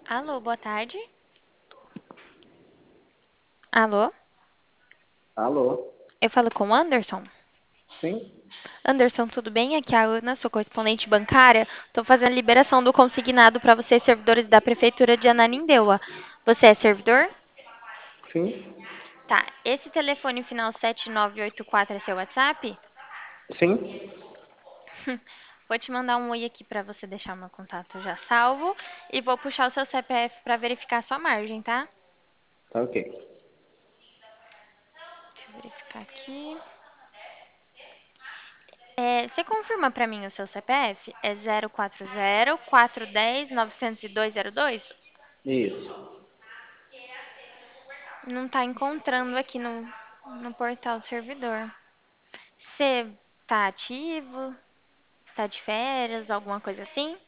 Alô, boa tarde. Alô, Alô? eu falo com o Anderson. Sim? Anderson, tudo bem? Aqui é a Ana, sou correspondente bancária. Estou fazendo a liberação do consignado para vocês, servidores da Prefeitura de Ananindeua. Você é servidor? Sim? Tá. Esse telefone final 7984 é seu WhatsApp? Sim? Vou te mandar um oi aqui para você deixar o meu contato já salvo e vou puxar o seu CPF para verificar a sua margem, tá? Tá ok. Deixa eu verificar aqui. Você confirma para mim o seu CPF? É 040 410 90202? Isso. Não está encontrando aqui no portal do servidor. Você está ativo? Está de férias? Alguma coisa assim?